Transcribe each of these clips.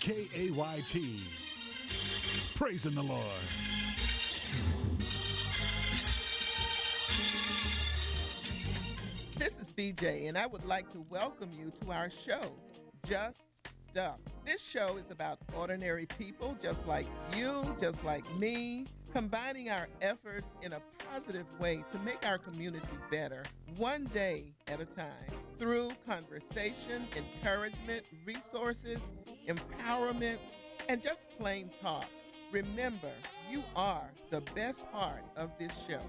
KAYT. Praising the Lord. This is BJ, and I would like to welcome you to our show, Just Stuff. This show is about ordinary people just like you, just like me, combining our efforts in a positive way to make our community better, one day at a time, through conversation, encouragement, resources, empowerment, and just plain talk. Remember, you are the best part of this show.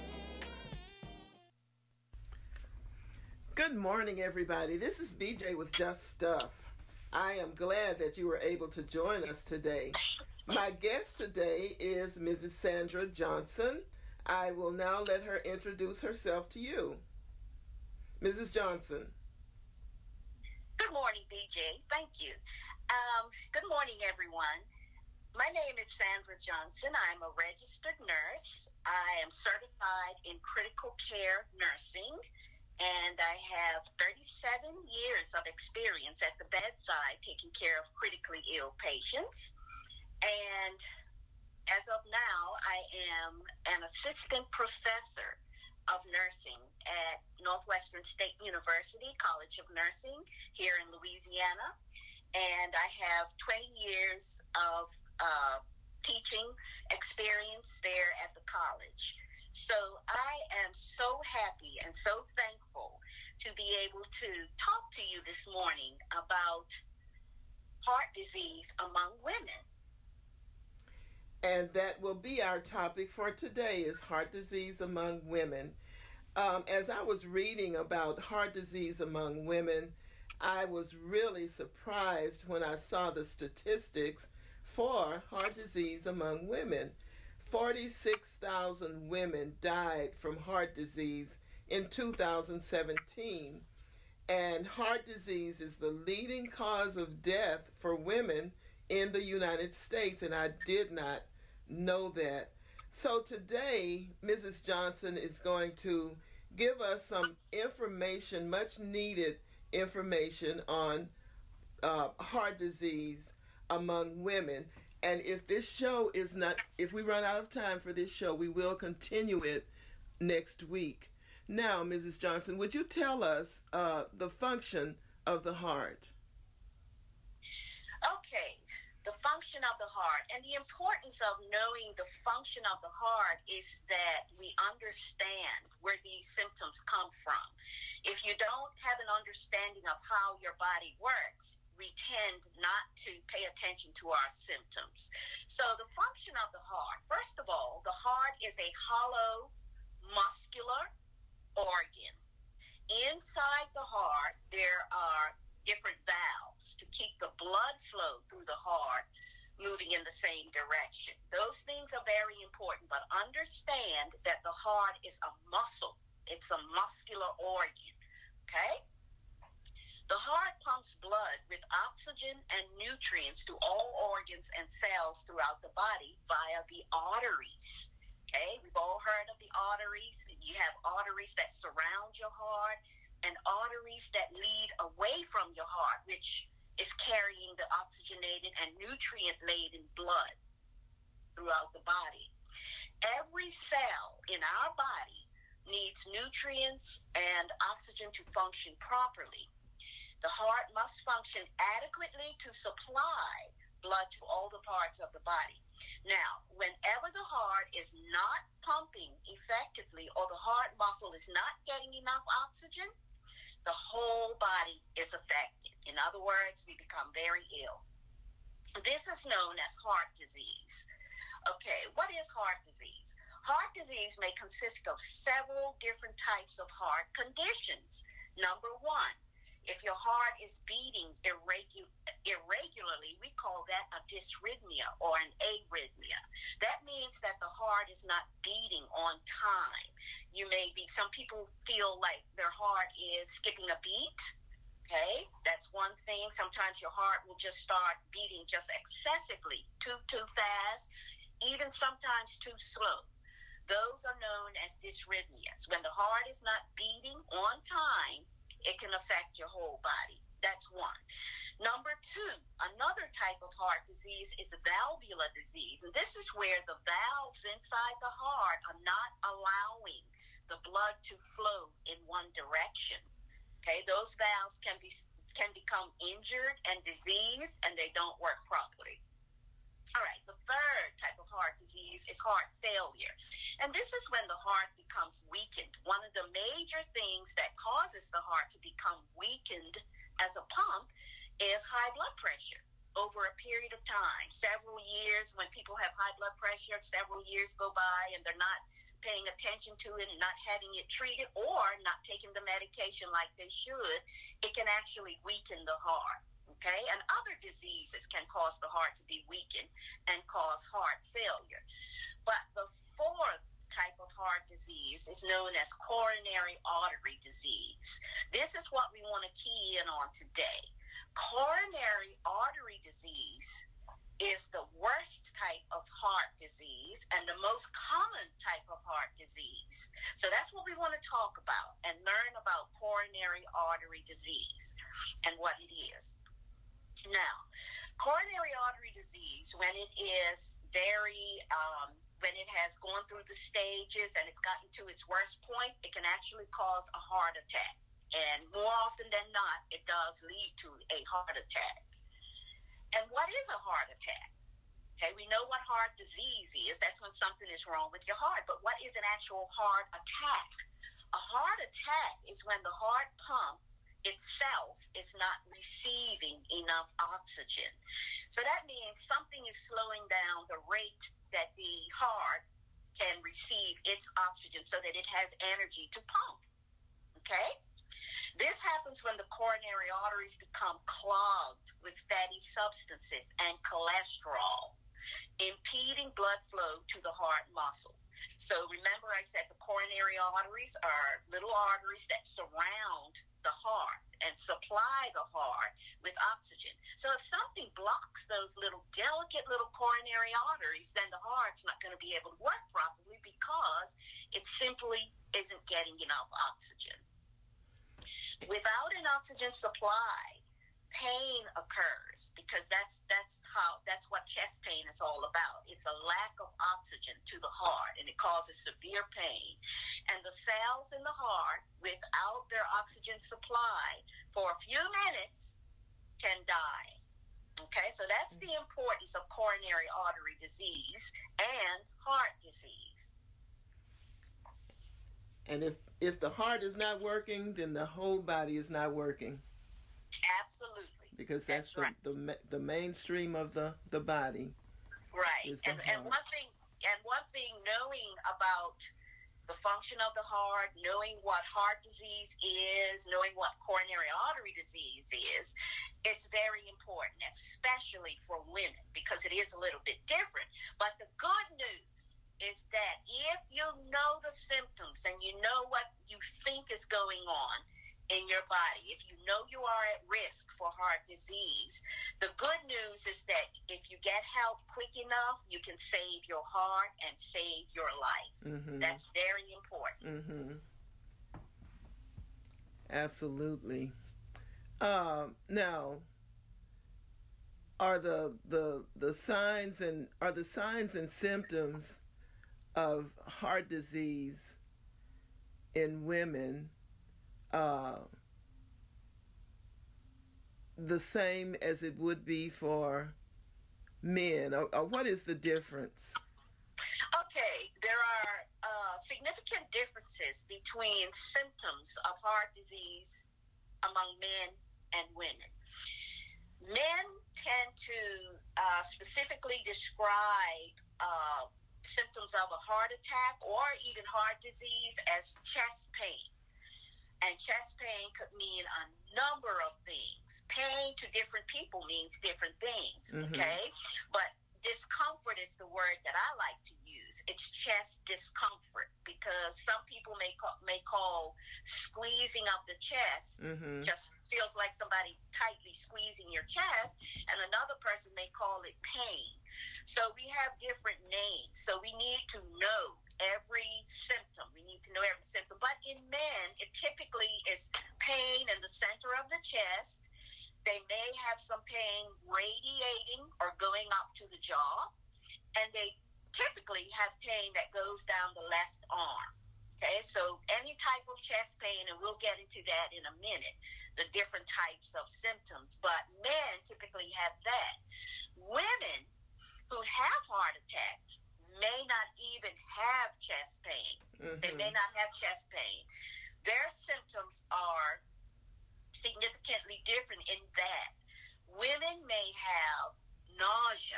Good morning, everybody. This is BJ with Just Stuff. I am glad that you were able to join us today. My guest today is Mrs. Sandra Johnson. I will now let her introduce herself to you. Mrs. Johnson. Good morning, BJ. Thank you. Good morning, everyone. My name is Sandra Johnson. I'm a registered nurse. I am certified in critical care nursing, and I have 37 years of experience at the bedside taking care of critically ill patients. And as of now, I am an assistant professor of nursing at Northwestern State University College of Nursing here in Louisiana. And I have 20 years of teaching experience there at the college. So I am so happy and so thankful to be able to talk to you this morning about heart disease among women. And that will be our topic for today is heart disease among women. As I was reading about heart disease among women, I was really surprised when I saw the statistics for heart disease among women. 46,000 women died from heart disease in 2017. And heart disease is the leading cause of death for women in the United States. And I did not know that. So today, Mrs. Johnson is going to give us some information, much needed information on heart disease among women. And if this show is not, if we run out of time for this show, we will continue it next week. Now, Mrs. Johnson, would you tell us the function of the heart? Okay, the function of the heart. And the importance of knowing the function of the heart is that we understand where these symptoms come from. If you don't have an understanding of how your body works, we tend not to pay attention to our symptoms. So the function of the heart, first of all, the heart is a hollow muscular organ. Inside the heart, there are different valves to keep the blood flow through the heart moving in the same direction. Those things are very important, but understand that the heart is a muscle. It's a muscular organ, okay? The heart pumps blood with oxygen and nutrients to all organs and cells throughout the body via the arteries. Okay, we've all heard of the arteries. You have arteries that surround your heart and arteries that lead away from your heart, which is carrying the oxygenated and nutrient-laden blood throughout the body. Every cell in our body needs nutrients and oxygen to function properly. The heart must function adequately to supply blood to all the parts of the body. Now, whenever the heart is not pumping effectively or the heart muscle is not getting enough oxygen, the whole body is affected. In other words, we become very ill. This is known as heart disease. Okay, what is heart disease? Heart disease may consist of several different types of heart conditions. Number one, if your heart is beating irregularly, we call that a dysrhythmia or an arrhythmia. That means that the heart is not beating on time. Some people feel like their heart is skipping a beat. Okay, that's one thing. Sometimes your heart will just start beating just excessively, too fast, even sometimes too slow. Those are known as dysrhythmias. When the heart is not beating on time, it can affect your whole body. That's one. Number two, another type of heart disease is valvular disease. And this is where the valves inside the heart are not allowing the blood to flow in one direction. Okay, those valves can become injured and diseased, and they don't work properly. All right, the third type of heart disease is heart failure. And this is when the heart becomes weakened. One of the major things that causes the heart to become weakened as a pump is high blood pressure over a period of time. Several years, when people have high blood pressure, several years go by and they're not paying attention to it and not having it treated or not taking the medication like they should, it can actually weaken the heart. Okay, and other diseases can cause the heart to be weakened and cause heart failure. But the fourth type of heart disease is known as coronary artery disease. This is what we want to key in on today. Coronary artery disease is the worst type of heart disease and the most common type of heart disease. So that's what we want to talk about and learn about coronary artery disease and what it is. Now, coronary artery disease, when it is when it has gone through the stages and it's gotten to its worst point, it can actually cause a heart attack. And more often than not, it does lead to a heart attack. And what is a heart attack? Okay, we know what heart disease is. That's when something is wrong with your heart. But what is an actual heart attack? A heart attack is when the heart pump itself is not receiving enough oxygen. So that means something is slowing down the rate that the heart can receive its oxygen so that it has energy to pump. Okay? This happens when the coronary arteries become clogged with fatty substances and cholesterol, impeding blood flow to the heart muscle. So remember I said the coronary arteries are little arteries that surround the heart and supply the heart with oxygen. So if something blocks those little delicate little coronary arteries, then the heart's not going to be able to work properly because it simply isn't getting enough oxygen. Without an oxygen supply, pain occurs because that's what chest pain is all about. It's a lack of oxygen to the heart, and it causes severe pain. And the cells in the heart, without their oxygen supply for a few minutes, can die. Okay, so that's the importance of coronary artery disease and heart disease. And if the heart is not working, then the whole body is not working. Absolutely. Because that's right. the mainstream of the body. Right. And one thing knowing about the function of the heart, knowing what heart disease is, knowing what coronary artery disease is, it's very important, especially for women, because it is a little bit different. But the good news is that if you know the symptoms and you know what you think is going on in your body, if you know you are at risk for heart disease, the good news is that if you get help quick enough, you can save your heart and save your life. Mm-hmm. That's very important. Mm-hmm. Absolutely. Now, are the signs and symptoms of heart disease in women the same as it would be for men, or what is the difference? Okay, there are significant differences between symptoms of heart disease among men and women. Men tend to specifically describe symptoms of a heart attack or even heart disease as chest pain. And chest pain could mean a number of things. Pain to different people means different things, okay? But discomfort is the word that I like to use. It's chest discomfort because some people may call squeezing of the chest just feels like somebody tightly squeezing your chest, and another person may call it pain. So we have different names. So we need to know every symptom. We need to know every symptom. But in men, it typically is pain in the center of the chest. They may have some pain radiating or going up to the jaw, and they typically have pain that goes down the left arm. Okay, so any type of chest pain, and we'll get into that in a minute, the different types of symptoms, but men typically have that. Women who have heart attacks may not even have chest pain. Mm-hmm. They may not have chest pain. Their symptoms are significantly different in that women may have nausea,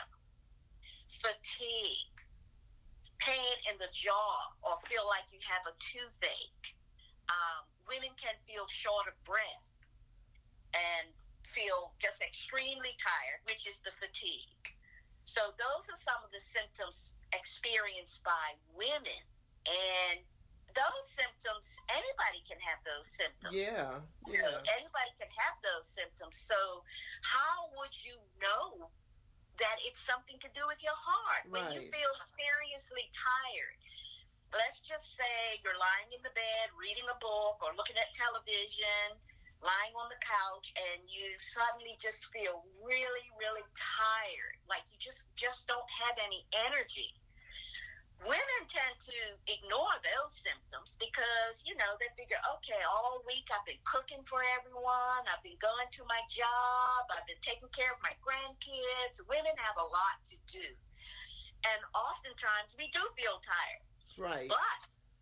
fatigue, pain in the jaw, or feel like you have a toothache. Women can feel short of breath and feel just extremely tired, which is the fatigue. So those are some of the symptoms experienced by women. And those symptoms, anybody can have those symptoms. Yeah. You know, anybody can have those symptoms. So how would you know that it's something to do with your heart? When you feel seriously tired, let's just say you're lying in the bed reading a book or looking at television, lying on the couch, and you suddenly just feel really, really tired, like you just don't have any energy. Women tend to ignore those symptoms because, you know, they figure, okay, all week I've been cooking for everyone, I've been going to my job, I've been taking care of my grandkids. Women have a lot to do. And oftentimes we do feel tired. Right. But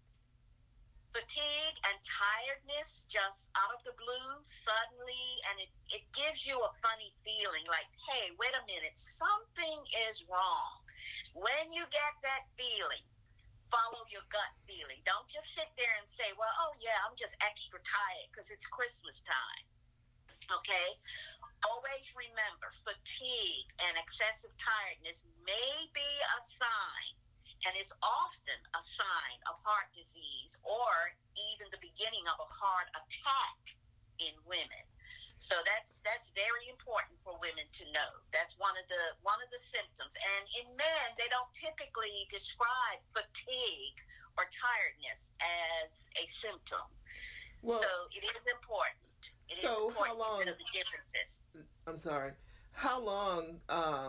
fatigue and tiredness just out of the blue suddenly, and it gives you a funny feeling like, hey, wait a minute, something is wrong. When you get that feeling, follow your gut feeling. Don't just sit there and say, well, oh yeah, I'm just extra tired because it's Christmas time. Okay? Always remember, fatigue and excessive tiredness may be a sign, and is often a sign of heart disease or even the beginning of a heart attack in women. So that's very important for women to know. That's one of the symptoms. And in men, they don't typically describe fatigue or tiredness as a symptom. Well, so it is important. It is important to know the differences. I'm sorry. How long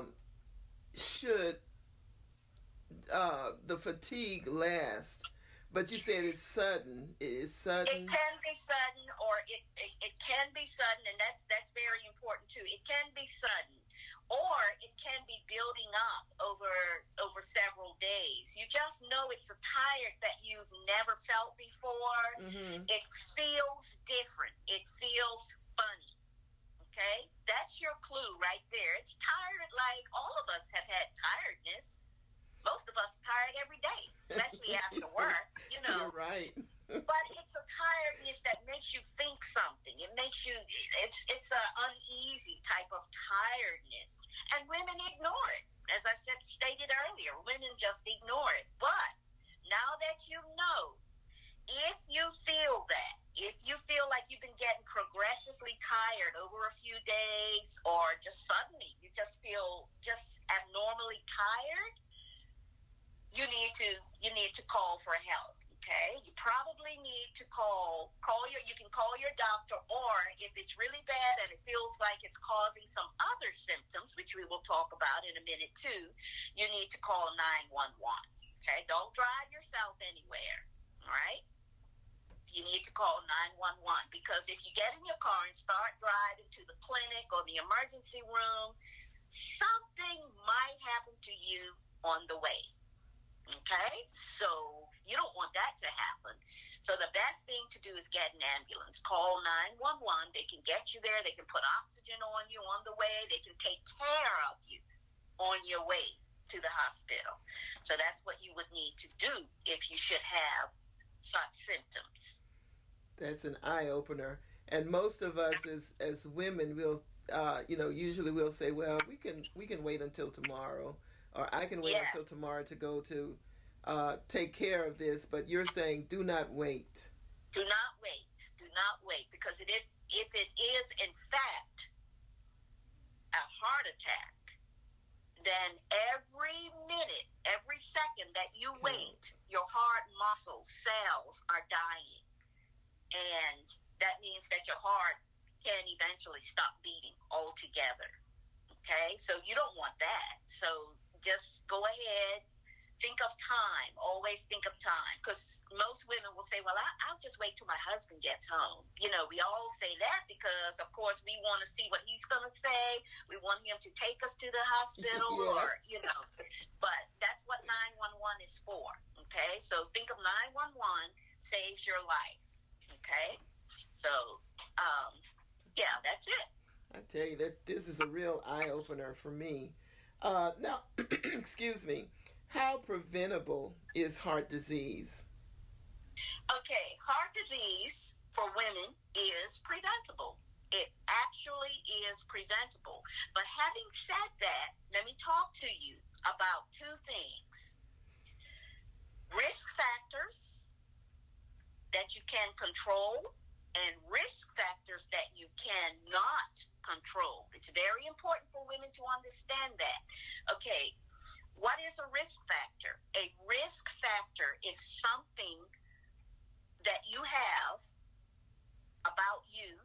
should the fatigue last? But you said it's sudden. It is sudden. It can be sudden, or it can be sudden, and that's very important too. It can be sudden, or it can be building up over several days. You just know it's a tired that you've never felt before. Mm-hmm. It feels different. It feels funny. Okay, that's your clue right there. It's tired, like all of us have had tiredness. Most of us are tired every day, especially after work, you know. You're right. But it's a tiredness that makes you think something. It makes you, it's an uneasy type of tiredness. And women ignore it. As I stated earlier, women just ignore it. But now that you know, if you feel that, if you feel like you've been getting progressively tired over a few days, or just suddenly you just feel just abnormally tired, you need to call for help. Okay, you probably need to you can call your doctor, or if it's really bad and it feels like it's causing some other symptoms, which we will talk about in a minute too, you need to call 911. Okay, don't drive yourself anywhere. All right, you need to call 911, because if you get in your car and start driving to the clinic or the emergency room, something might happen to you on the way. Okay, so you don't want that to happen. So the best thing to do is get an ambulance. Call 911. They can get you there. They can put oxygen on you on the way. They can take care of you on your way to the hospital. So that's what you would need to do if you should have such symptoms. That's an eye opener. And most of us as women will usually we'll say, well, we can wait until tomorrow, or I can wait until tomorrow to go to take care of this. But you're saying do not wait. Do not wait. Do not wait, because if it is in fact a heart attack, then every minute, every second that you wait, your heart muscle cells are dying. And that means that your heart can eventually stop beating altogether. Okay, so you don't want that. So just go ahead, think of time. Always think of time, because most women will say, "Well, I'll just wait till my husband gets home." You know, we all say that because, of course, we want to see what he's going to say. We want him to take us to the hospital, Yeah. or But that's what 911 is for. Okay, so think of 911 saves your life. Okay, so yeah, that's it. I tell you that this is a real eye opener for me. Now, excuse me. How preventable is heart disease? Okay, heart disease for women is preventable. It actually is preventable. But having said that, let me talk to you about two things: risk factors that you can control and risk factors that you cannot control. It's very important for women to understand that. Okay, what is a risk factor? A risk factor is something that you have about you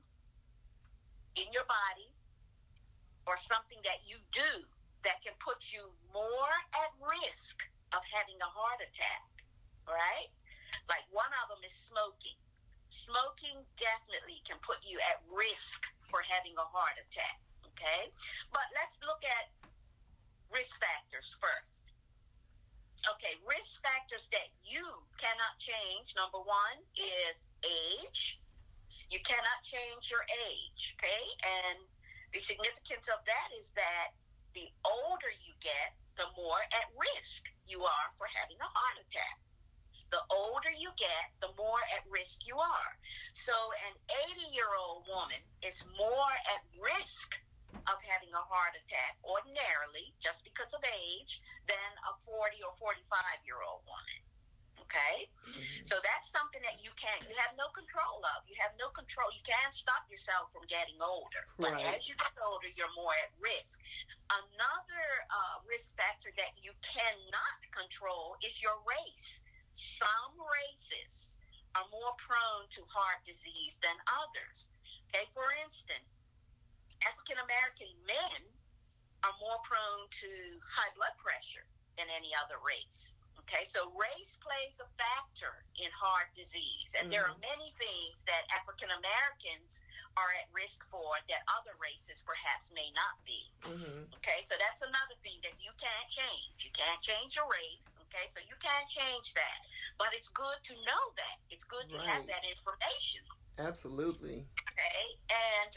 in your body, or something that you do that can put you more at risk of having a heart attack, right? Like one of them is smoking. Smoking definitely can put you at risk for having a heart attack, okay? But let's look at risk factors first. Okay, risk factors that you cannot change, number one, is age. You cannot change your age, okay? And the significance of that is that the older you get, the more at risk you are for having a heart attack. The older you get, the more at risk you are. So an 80-year-old woman is more at risk of having a heart attack ordinarily, just because of age, than a 40 or 45-year-old woman. Okay, so that's something that you have no control of. You have no control. You can't stop yourself from getting older. But Right. as you get older, you're more at risk. Another risk factor that you cannot control is your race. Some races are more prone to heart disease than others. Okay, for instance, African American men are more prone to high blood pressure than any other race. Okay, so race plays a factor in heart disease, and there are many things that African Americans are at risk for that other races perhaps may not be. Okay, so that's another thing that you can't change. You can't change your race. Okay, so you can't change that, but it's good to know that. It's good to have Right. that information. Absolutely. Okay, and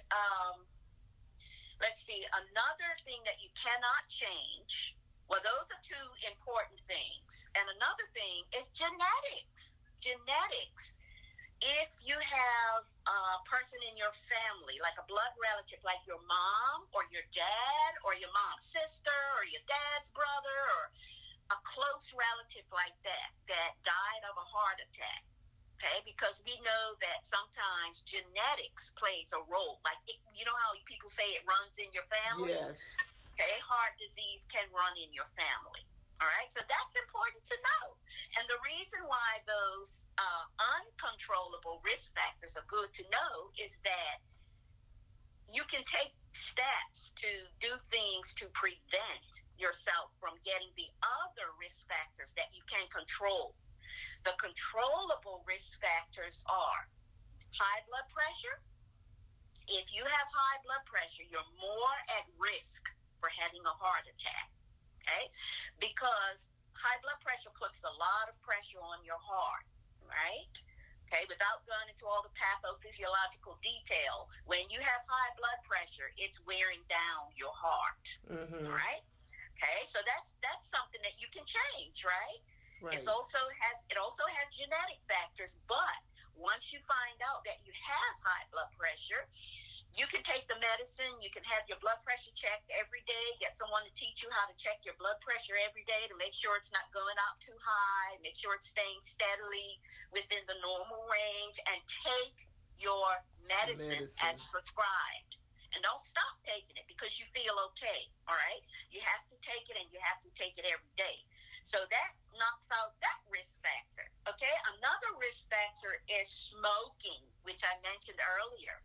let's see, another thing that you cannot change. Well, those are two important things. And another thing is genetics. Genetics. If you have a person in your family, like a blood relative, like your mom or your dad or your mom's sister or your dad's brother, or a close relative like that, that died of a heart attack, okay? Because we know that sometimes genetics plays a role. Like, you know how people say it runs in your family? Yes. Okay, heart disease can run in your family. All right, so that's important to know. And the reason why those uncontrollable risk factors are good to know is that you can take steps to do things to prevent yourself from getting the other risk factors that you can control. The controllable risk factors are high blood pressure. If you have high blood pressure, you're more at risk for having a heart attack, okay? Because high blood pressure puts a lot of pressure on your heart, right? Okay, without going into all the pathophysiological detail, when you have high blood pressure, it's wearing down your heart, right? Okay, so that's something that you can change, right? Right. It also has genetic factors, but once you find out that you have high blood pressure, you can take the medicine. You can have your blood pressure checked every day. Get someone to teach you how to check your blood pressure every day to make sure it's not going up too high, make sure it's staying steadily within the normal range, and take your medicine as prescribed. And don't stop taking it because you feel okay, all right? You have to take it, and you have to take it every day. So that knocks out that risk factor, okay? Another risk factor is smoking, which I mentioned earlier.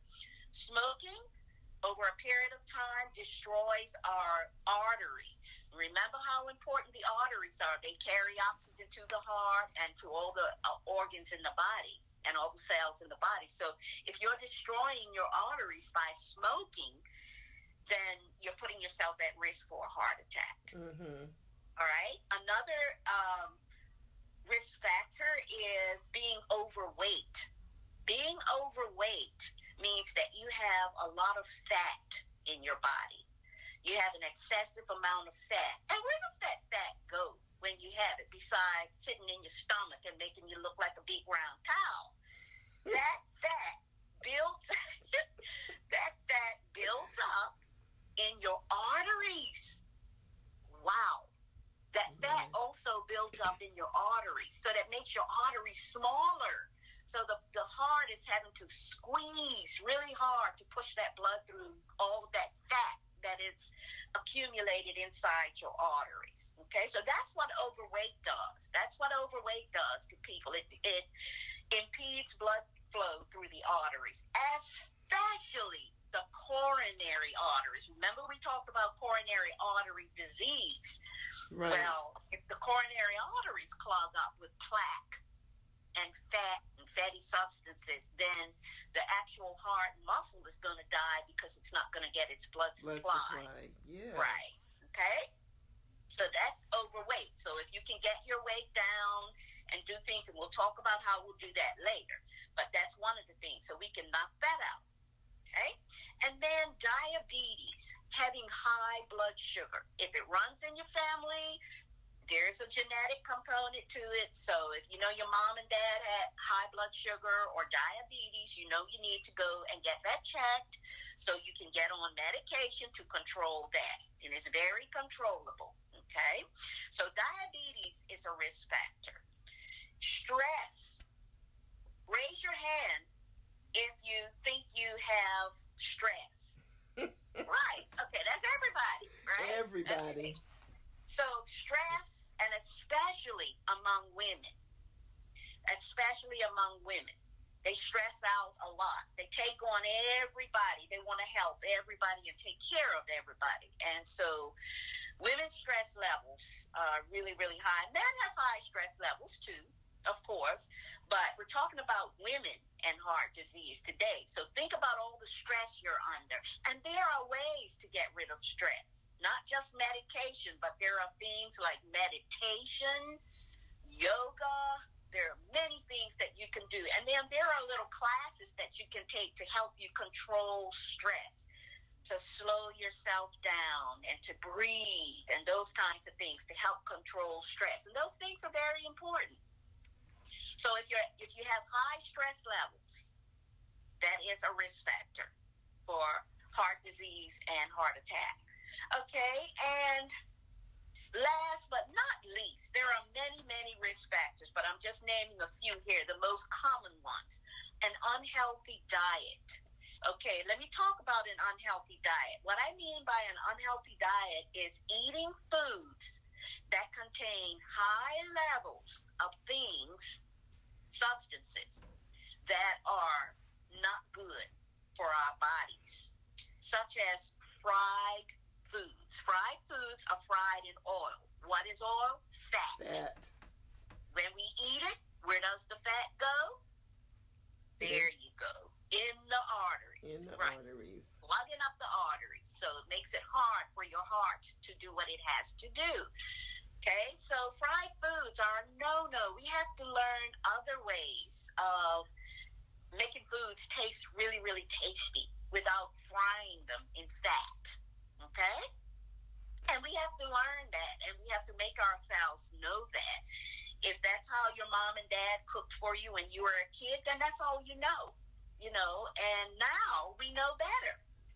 Smoking over a period of time destroys our arteries. Remember how important the arteries are. They carry oxygen to the heart and to all the organs in the body and all the cells in the body. So if you're destroying your arteries by smoking, then you're putting yourself at risk for a heart attack. Mm-hmm. All right. Another risk factor is being overweight. Being overweight means that you have a lot of fat in your body. You have an excessive amount of fat. And where does that fat go when you have it, besides sitting in your stomach and making you look like a big round towel? That fat builds up in your arteries. Wow. That fat also builds up in your arteries. So that makes your arteries smaller. So the heart is having to squeeze really hard to push that blood through all of that fat that is accumulated inside your arteries. Okay, so that's what overweight does. That's what overweight does to people. It impedes blood flow through the arteries, especially the coronary arteries. Remember we talked about coronary artery disease. Right. Well, if the coronary arteries clog up with plaque and fat and fatty substances, then the actual heart muscle is going to die because it's not going to get its blood supply. Yeah. Right. Okay? So that's overweight. So if you can get your weight down and do things, and we'll talk about how we'll do that later, but that's one of the things. So we can knock that out. Okay? And then diabetes, having high blood sugar. If it runs in your family, there's a genetic component to it. So if you know your mom and dad had high blood sugar or diabetes, you know you need to go and get that checked so you can get on medication to control that. And it's very controllable. Okay? So diabetes is a risk factor. Stress. Raise your hand if you think you have stress. Right. Okay, that's everybody, right? Everybody. So stress, and especially among women, they stress out a lot. They take on everybody. They want to help everybody and take care of everybody. And so women's stress levels are really, really high. Men have high stress levels too, of course, but we're talking about women and heart disease today. So think about all the stress you're under. And there are ways to get rid of stress, not just medication, but there are things like meditation, yoga. There are many things that you can do. And then there are little classes that you can take to help you control stress, to slow yourself down and to breathe and those kinds of things to help control stress. And those things are very important. So if you have high stress levels, that is a risk factor for heart disease and heart attack. Okay, and last but not least, there are many, many risk factors, but I'm just naming a few here, the most common ones. An unhealthy diet. Okay, let me talk about an unhealthy diet. What I mean by an unhealthy diet is eating foods that contain high levels of things, substances that are not good for our bodies, such as fried foods. Fried foods are fried in oil. What is oil? Fat. When we eat it, where does the fat go? There you go. In the arteries. Arteries. Plugging up the arteries. So it makes it hard for your heart to do what it has to do. Okay, so fried foods are a no-no. We have to learn other ways of making foods taste really, really tasty without frying them in fat. Okay? And we have to learn that, and we have to make ourselves know that. If that's how your mom and dad cooked for you when you were a kid, then that's all you know. And now we know better.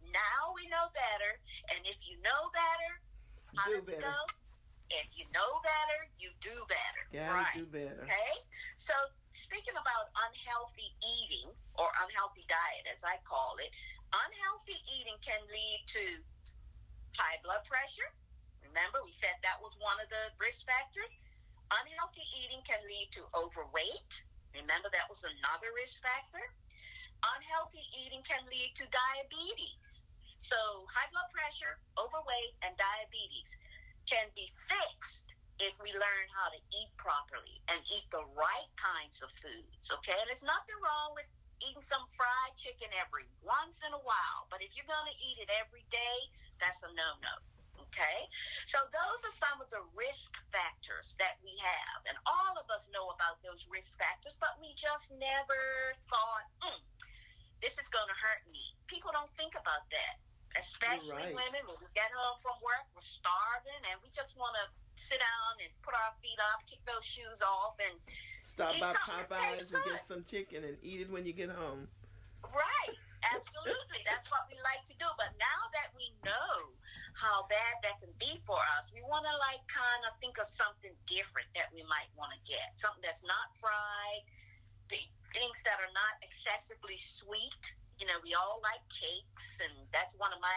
And if you know better, how does it go? If you know better, you do better. Yeah, right. Do better. Okay? So speaking about unhealthy eating, or unhealthy diet as I call it, unhealthy eating can lead to high blood pressure. Remember, we said that was one of the risk factors. Unhealthy eating can lead to overweight. Remember, that was another risk factor. Unhealthy eating can lead to diabetes. So, high blood pressure, overweight, and diabetes can be fixed if we learn how to eat properly and eat the right kinds of foods. Okay, and there's nothing wrong with eating some fried chicken every once in a while, but if you're going to eat it every day, that's a no-no. Okay, so those are some of the risk factors that we have, and all of us know about those risk factors, but we just never thought, this is going to hurt me. People don't think about that, especially Right. women. When we get home from work, we're starving, and we just want to sit down and put our feet up, kick those shoes off, and Stop eat by something that tastes Popeyes and good. get some chicken and eat it when you get home. Right. Absolutely. That's what we like to do. But now that we know how bad that can be for us, we want to like kind of think of something different that we might want to get. Something that's not fried, things that are not excessively sweet. You know, we all like cakes, and that's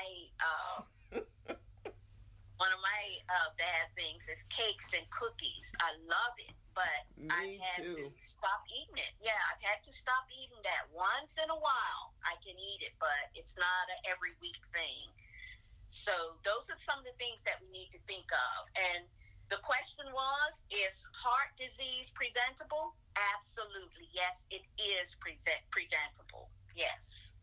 bad things is cakes and cookies. I love it, but I've Me had to too. stop eating it. Yeah, I've had to stop eating that. Once in a while, I can eat it, but it's not a every week thing. So those are some of the things that we need to think of. And the question was, is heart disease preventable? Absolutely. Yes, it is preventable. Yes.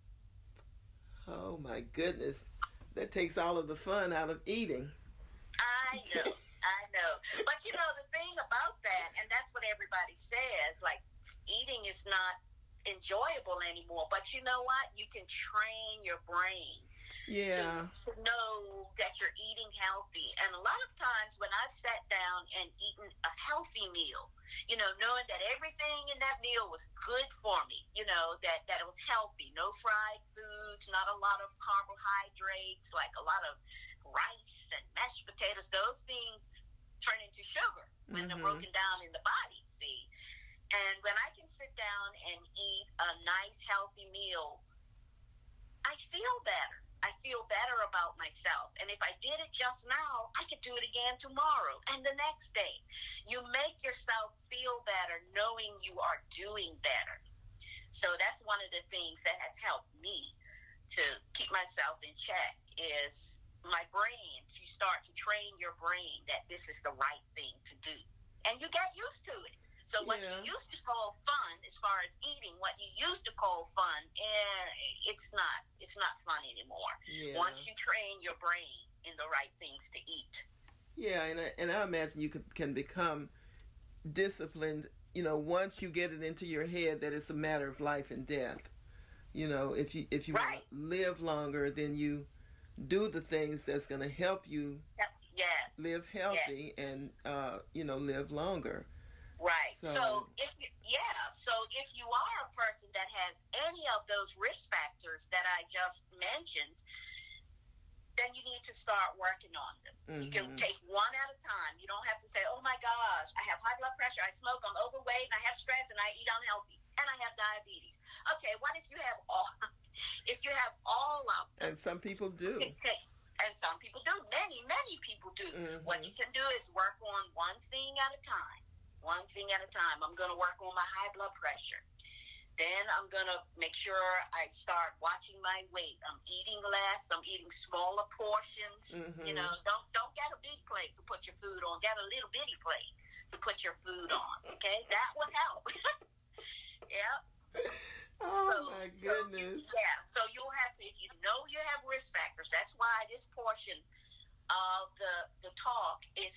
Oh my goodness. That takes all of the fun out of eating. I know. I know. But you know, the thing about that, and that's what everybody says, like eating is not enjoyable anymore. But you know what? You can train your brain to, Yeah. to know that you're eating healthy. And a lot of times when I've sat down and eaten a healthy meal, you know, knowing that everything in that meal was good for me, you know, that it was healthy, no fried foods, not a lot of carbohydrates, like a lot of rice and mashed potatoes, those things turn into sugar when they're Mhm. broken down in the body, see? And when I can sit down and eat a nice, healthy meal, I feel better. I feel better about myself. And if I did it just now, I could do it again tomorrow and the next day. You make yourself feel better knowing you are doing better. So that's one of the things that has helped me to keep myself in check is my brain. You start to train your brain that this is the right thing to do. And you get used to it. So what you Yeah. used to call fun, as far as eating, what you used to call fun, it's not fun anymore. Yeah. Once you train your brain in the right things to eat. Yeah, and I imagine you can become disciplined, once you get it into your head that it's a matter of life and death. If you want to Right. live longer, then you do the things that's going to help you live Yes. Yes. healthy and live longer. Right. So, So if you are a person that has any of those risk factors that I just mentioned, then you need to start working on them. You can mhm. take one at a time. You don't have to say, "Oh my gosh, I have high blood pressure, I smoke, I'm overweight, and I have stress, and I eat unhealthy, and I have diabetes." Okay, what if you have all? If you have all of them, And some people you do. can take. And some people do. Many people do. What Mhm. you can do is work on one thing at a time. One thing at a time. I'm going to work on my high blood pressure. Then I'm gonna make sure I start watching my weight. I'm eating less. I'm eating smaller portions. You know, Mhm. don't get a big plate to put your food on. Get a little bitty plate to put your food on. Okay, that would help. Yeah. So, Oh my goodness. so you'll have to, if you know you have risk factors. That's why this portion of the talk is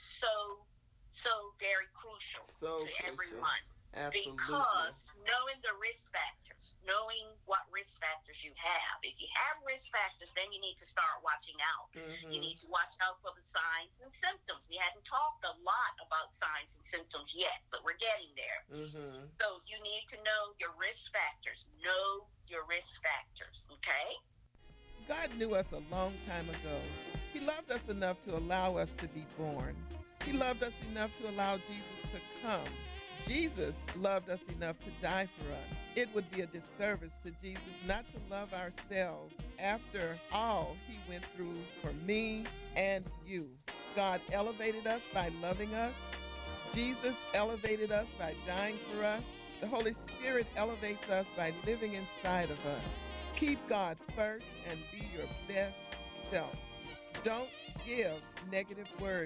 so very crucial to So crucial. everyone, Absolutely. because knowing the risk factors, knowing what risk factors you have. If you have risk factors, then you need to start watching out. You Mhm. need to watch out for the signs and symptoms. We hadn't talked a lot about signs and symptoms yet, but we're getting there. Mhm. So you need to know your risk factors. Know your risk factors, okay? God knew us a long time ago. He loved us enough to allow us to be born. He loved us enough to allow Jesus to come. Jesus loved us enough to die for us. It would be a disservice to Jesus not to love ourselves after all he went through for me and you. God elevated us by loving us. Jesus elevated us by dying for us. The Holy Spirit elevates us by living inside of us. Keep God first and be your best self. Don't give negative words